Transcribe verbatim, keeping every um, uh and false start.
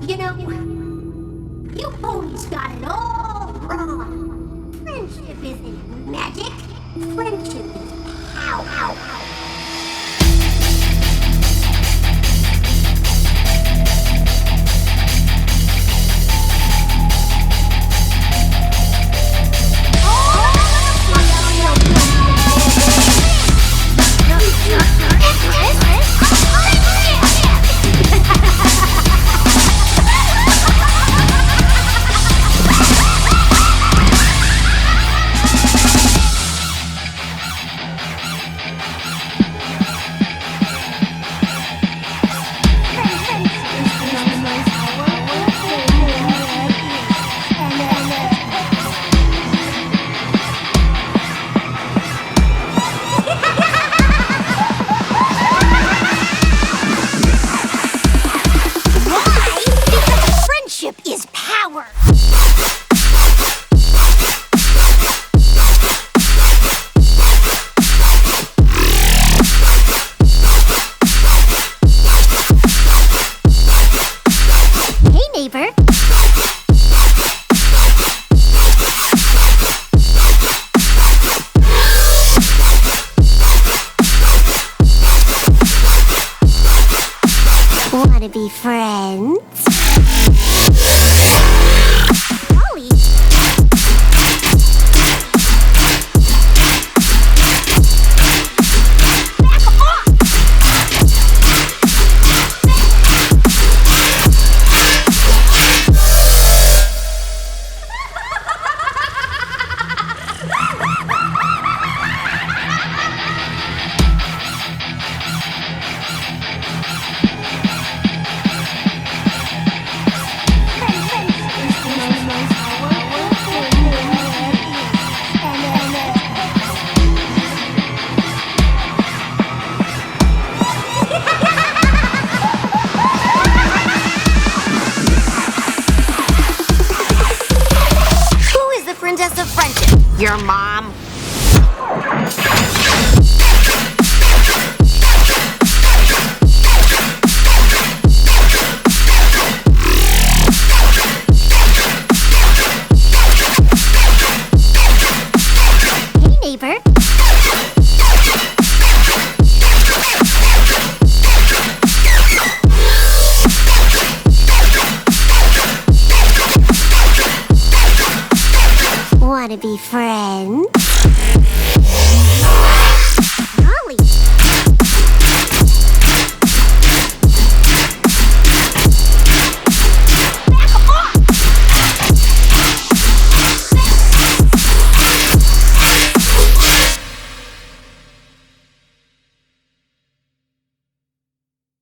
You know, you always got it all wrong. Friendship isn't magic. Friendship is power. Is power. Hey, neighbor. Wanna be friends? Ollie. Back off! Princess of friendship. Your mom. Hey, neighbor. Wanna be friends?